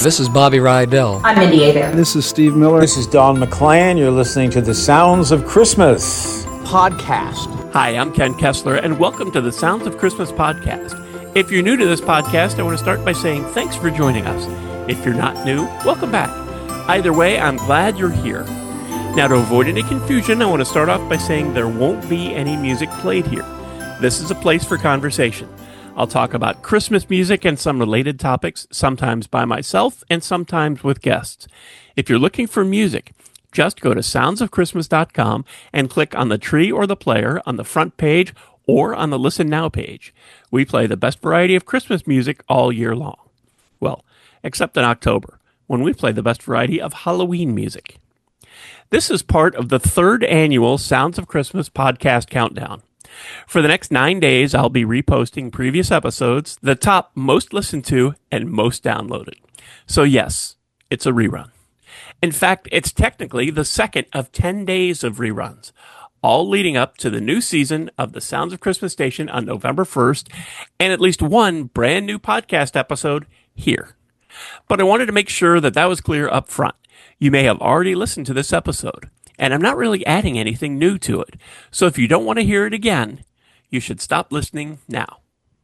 This is Bobby Rydell. I'm Mindy Abair. This is Steve Miller. This is Don McLean. You're listening to the Sounds of Christmas podcast. Hi, I'm Ken Kessler, and welcome to the Sounds of Christmas podcast. If you're new to this podcast, I want to start by saying thanks for joining us. If you're not new, welcome back. Either way, I'm glad you're here. Now, to avoid any confusion, I want to start off by saying there won't be any music played here. This is a place for conversation. I'll talk about Christmas music and some related topics, sometimes by myself and sometimes with guests. If you're looking for music, just go to soundsofchristmas.com and click on the tree or the player on the front page or on the Listen Now page. We play the best variety of Christmas music all year long. Well, except in October, when we play the best variety of Halloween music. This is part of the third annual Sounds of Christmas podcast countdown. For the next 9 days, I'll be reposting previous episodes, the top most listened to and most downloaded. So yes, it's a rerun. In fact, it's technically the second of 10 days of reruns, all leading up to the new season of the Sounds of Christmas station on November 1st, and at least one brand new podcast episode here. But I wanted to make sure that was clear up front. You may have already listened to this episode, and I'm not really adding anything new to it. So if you don't want to hear it again, you should stop listening now.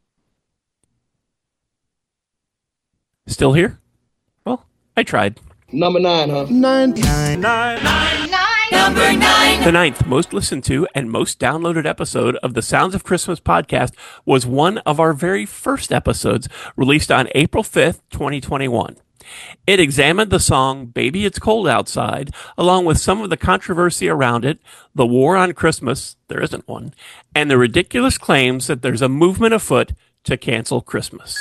Still here? Well, I tried. Number 9, huh? Number 9. The ninth most listened to and most downloaded episode of the Sounds of Christmas podcast was one of our very first episodes released on April 5th, 2021. It examined the song Baby It's Cold Outside, along with some of the controversy around it, the war on Christmas, there isn't one, and the ridiculous claims that there's a movement afoot to cancel Christmas.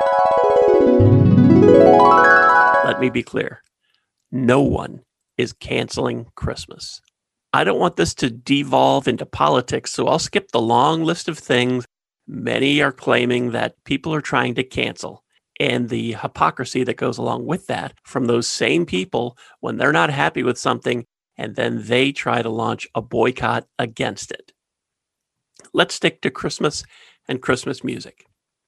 Let me be clear. No one is canceling Christmas. I don't want this to devolve into politics, so I'll skip the long list of things many are claiming that people are trying to cancel, and the hypocrisy that goes along with that from those same people when they're not happy with something and then they try to launch a boycott against it. Let's stick to Christmas and Christmas music.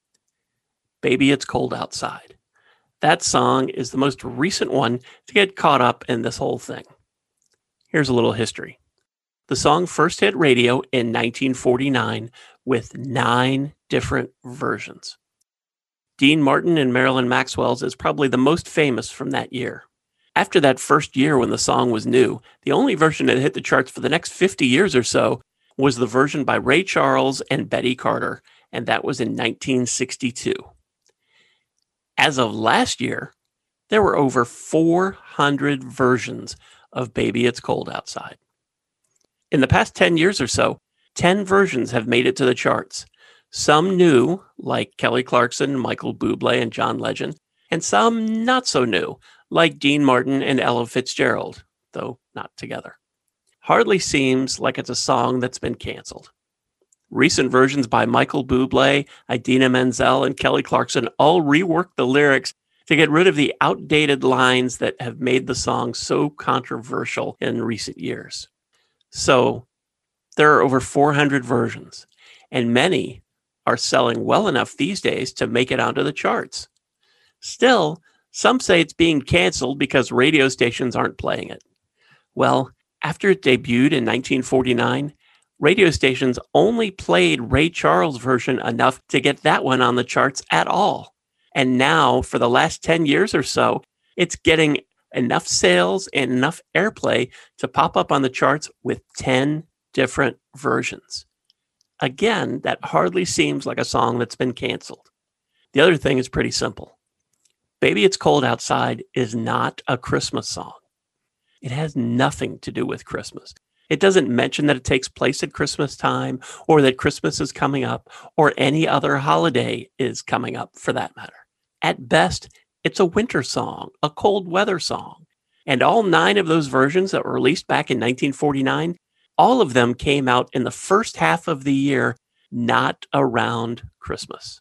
Baby It's Cold Outside. That song is the most recent one to get caught up in this whole thing. Here's a little history. The song first hit radio in 1949 with 9 different versions. Dean Martin and Marilyn Maxwell's is probably the most famous from that year. After that first year when the song was new, the only version that hit the charts for the next 50 years or so was the version by Ray Charles and Betty Carter, and that was in 1962. As of last year, there were over 400 versions of Baby It's Cold Outside. In the past 10 years or so, 10 versions have made it to the charts. Some new, like Kelly Clarkson, Michael Bublé, and John Legend, and some not so new, like Dean Martin and Ella Fitzgerald, though not together. Hardly seems like it's a song that's been canceled. Recent versions by Michael Bublé, Idina Menzel, and Kelly Clarkson all reworked the lyrics to get rid of the outdated lines that have made the song so controversial in recent years. So, there are over 400 versions, and many are selling well enough these days to make it onto the charts. Still, some say it's being canceled because radio stations aren't playing it. Well, after it debuted in 1949, radio stations only played Ray Charles' version enough to get that one on the charts at all. And now, for the last 10 years or so, it's getting enough sales and enough airplay to pop up on the charts with 10 different versions. Again, that hardly seems like a song that's been canceled. The other thing is pretty simple. Baby It's Cold Outside is not a Christmas song. It has nothing to do with Christmas. It doesn't mention that it takes place at Christmas time or that Christmas is coming up or any other holiday is coming up for that matter. At best, it's a winter song, a cold weather song. And all 9 of those versions that were released back in 1949, all of them came out in the first half of the year, not around Christmas.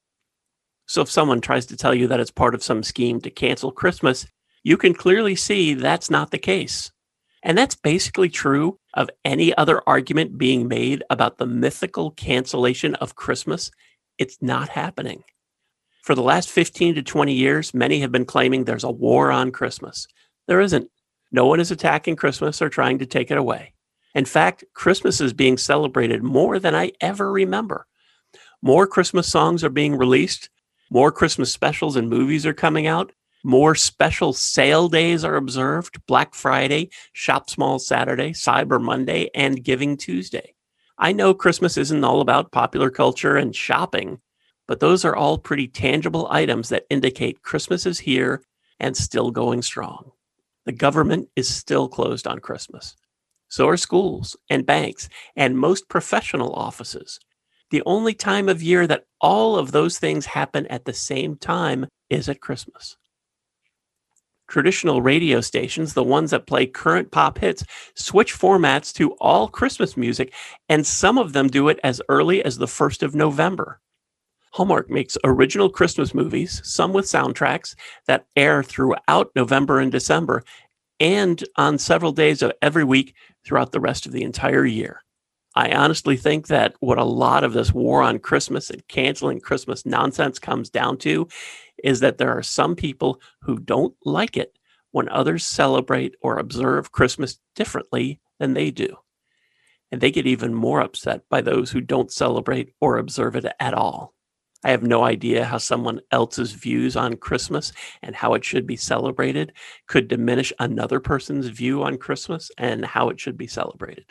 So if someone tries to tell you that it's part of some scheme to cancel Christmas, you can clearly see that's not the case. And that's basically true of any other argument being made about the mythical cancellation of Christmas. It's not happening. For the last 15 to 20 years, many have been claiming there's a war on Christmas. There isn't. No one is attacking Christmas or trying to take it away. In fact, Christmas is being celebrated more than I ever remember. More Christmas songs are being released. More Christmas specials and movies are coming out. More special sale days are observed. Black Friday, Shop Small Saturday, Cyber Monday, and Giving Tuesday. I know Christmas isn't all about popular culture and shopping, but those are all pretty tangible items that indicate Christmas is here and still going strong. The government is still closed on Christmas. So are schools and banks and most professional offices. The only time of year that all of those things happen at the same time is at Christmas. Traditional radio stations, the ones that play current pop hits, switch formats to all Christmas music, and some of them do it as early as the 1st of November. Hallmark makes original Christmas movies, some with soundtracks, that air throughout November and December, and on several days of every week throughout the rest of the entire year. I honestly think that what a lot of this war on Christmas and canceling Christmas nonsense comes down to is that there are some people who don't like it when others celebrate or observe Christmas differently than they do. And they get even more upset by those who don't celebrate or observe it at all. I have no idea how someone else's views on Christmas and how it should be celebrated could diminish another person's view on Christmas and how it should be celebrated.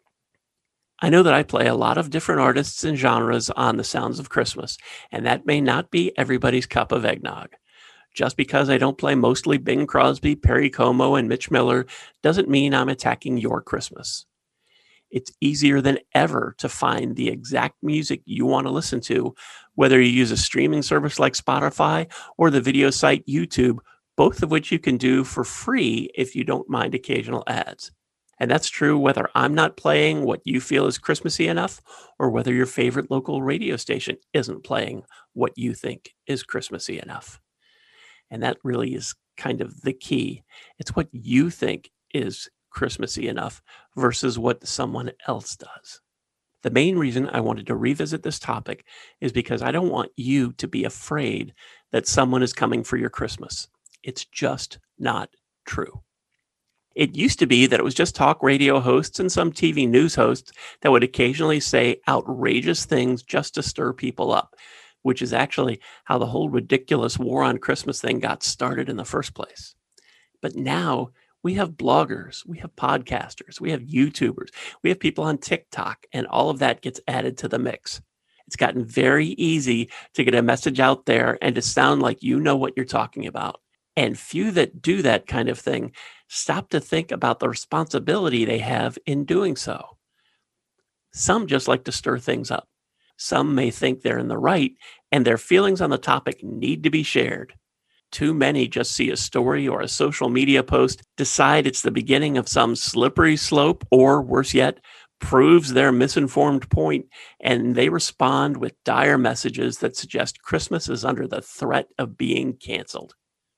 I know that I play a lot of different artists and genres on the Sounds of Christmas, and that may not be everybody's cup of eggnog. Just because I don't play mostly Bing Crosby, Perry Como, and Mitch Miller doesn't mean I'm attacking your Christmas. It's easier than ever to find the exact music you want to listen to, whether you use a streaming service like Spotify or the video site YouTube, both of which you can do for free if you don't mind occasional ads. And that's true whether I'm not playing what you feel is Christmassy enough or whether your favorite local radio station isn't playing what you think is Christmassy enough. And that really is kind of the key. It's what you think is Christmassy enough versus what someone else does. The main reason I wanted to revisit this topic is because I don't want you to be afraid that someone is coming for your Christmas. It's just not true. It used to be that it was just talk radio hosts and some TV news hosts that would occasionally say outrageous things just to stir people up, which is actually how the whole ridiculous war on Christmas thing got started in the first place. But now we have bloggers, we have podcasters, we have YouTubers, we have people on TikTok, and all of that gets added to the mix. It's gotten very easy to get a message out there and to sound like you know what you're talking about. And few that do that kind of thing stop to think about the responsibility they have in doing so. Some just like to stir things up. Some may think they're in the right and their feelings on the topic need to be shared. Too many just see a story or a social media post, decide it's the beginning of some slippery slope, or worse yet, proves their misinformed point, and they respond with dire messages that suggest Christmas is under the threat of being canceled.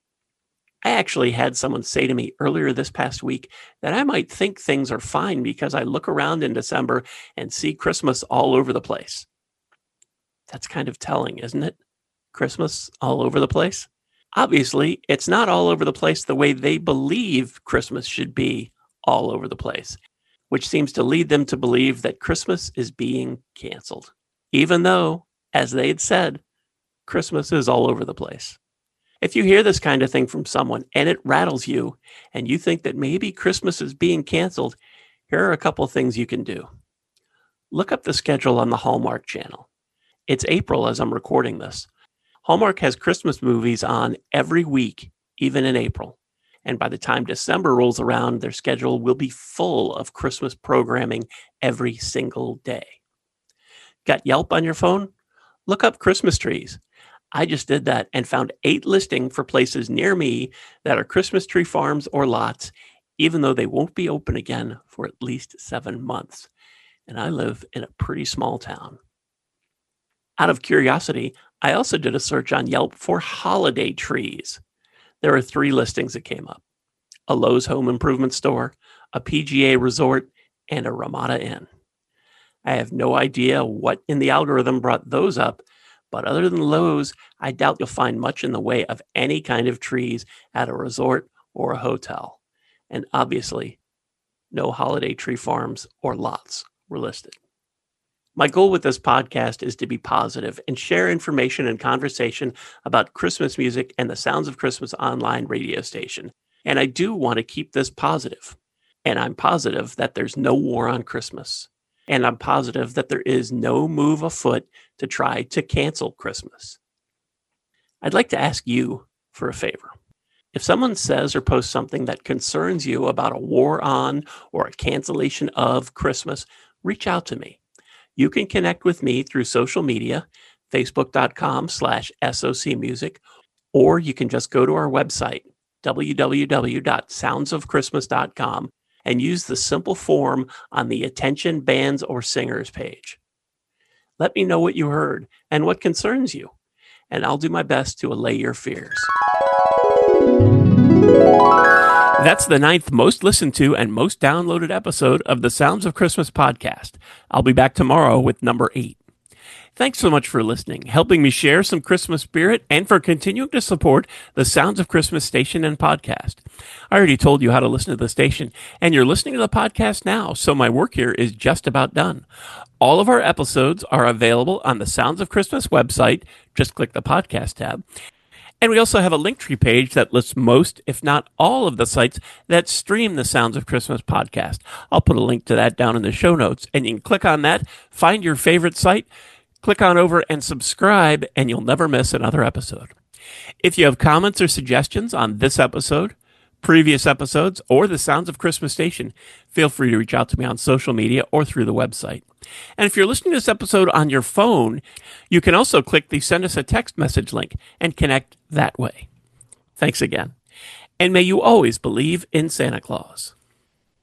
I actually had someone say to me earlier this past week that I might think things are fine because I look around in December and see Christmas all over the place. That's kind of telling, isn't it? Christmas all over the place? Obviously, it's not all over the place the way they believe Christmas should be all over the place, which seems to lead them to believe that Christmas is being canceled, even though, as they had said, Christmas is all over the place. If you hear this kind of thing from someone and it rattles you and you think that maybe Christmas is being canceled, here are a couple of things you can do. Look up the schedule on the Hallmark Channel. It's April as I'm recording this. Hallmark has Christmas movies on every week, even in April. And by the time December rolls around, their schedule will be full of Christmas programming every single day. Got Yelp on your phone? Look up Christmas trees. I just did that and found 8 listings for places near me that are Christmas tree farms or lots, even though they won't be open again for at least 7 months. And I live in a pretty small town. Out of curiosity, I also did a search on Yelp for holiday trees. There are 3 listings that came up: a Lowe's home improvement store, a PGA resort, and a Ramada Inn. I have no idea what in the algorithm brought those up, But other than Lowe's, I doubt you'll find much in the way of any kind of trees at a resort or a hotel. And obviously, no holiday tree farms or lots were listed. My goal with this podcast is to be positive and share information and conversation about Christmas music and the Sounds of Christmas online radio station. And I do want to keep this positive. And I'm positive that there's no war on Christmas. And I'm positive that there is no move afoot to try to cancel Christmas. I'd like to ask you for a favor. If someone says or posts something that concerns you about a war on or a cancellation of Christmas, reach out to me. You can connect with me through social media, facebook.com/SOCmusic, or you can just go to our website, www.soundsofchristmas.com, and use the simple form on the Attention Bands or Singers page. Let me know what you heard and what concerns you, and I'll do my best to allay your fears. That's the 9th most listened to and most downloaded episode of the Sounds of Christmas podcast. I'll be back tomorrow with number 8. Thanks so much for listening, helping me share some Christmas spirit, and for continuing to support the Sounds of Christmas station and podcast. I already told you how to listen to the station, and you're listening to the podcast now, so my work here is just about done. All of our episodes are available on the Sounds of Christmas website. Just click the podcast tab. And we also have a Linktree page that lists most, if not all, of the sites that stream the Sounds of Christmas podcast. I'll put a link to that down in the show notes, and you can click on that, find your favorite site, click on over and subscribe, and you'll never miss another episode. If you have comments or suggestions on this episode, previous episodes, or the Sounds of Christmas station, feel free to reach out to me on social media or through the website. And if you're listening to this episode on your phone, you can also click the Send Us a Text message link and connect that way. Thanks again. And may you always believe in Santa Claus.